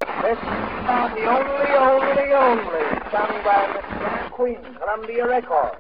This is not the only, sung by Miss Jack Queen, Columbia Records.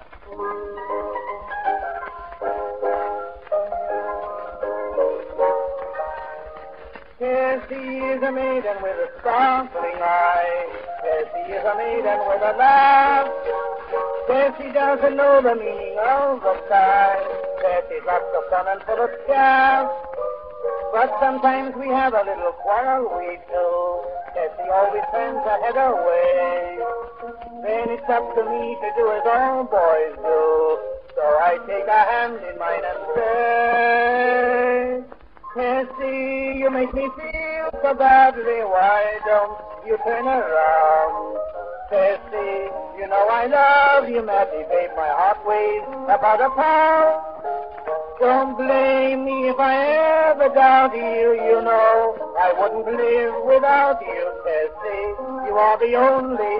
Yes, she is a maiden with a sparkling eye. Yes, she is a maiden with a laugh. Yes, she doesn't know the meaning of the sky. Yes, she's lots of fun and full of chaff. But sometimes we have a little quarrel, we do. Yes, she always turns her head away. Then it's up to me to do as all boys do. So I take her hand in mine and say, Tessie, you make me feel so badly. Why don't you turn around? Tessie, you know I love you madly, babe. My heart weighs about a pound. Don't blame me if I ever doubt you. You know I wouldn't live without you, Tessie. You are the only.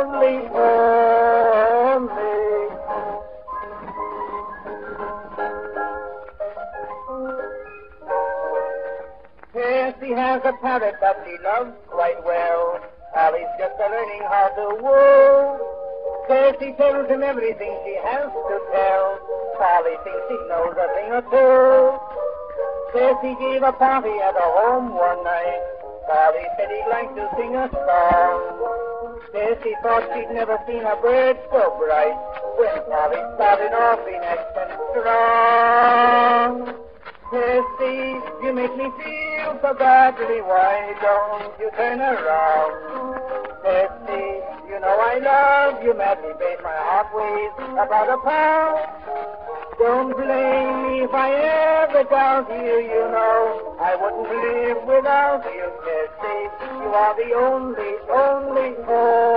Tessie has a parrot that she loves quite well. Polly's just learning how to woo. Tessie tells him everything she has to tell. Polly thinks she knows a thing or two. Tessie gave a party at her home one night. Polly said he'd like to sing a song. Tessie thought she'd never seen a bird so bright when Polly started off in accent strong. Tessie, you make me feel so badly. Why don't you turn around? Tessie, you know I love you madly, babe. My heart weighs about a pound. Don't blame me if I ever doubt you. You know I wouldn't live without you, Tessie. You are the only.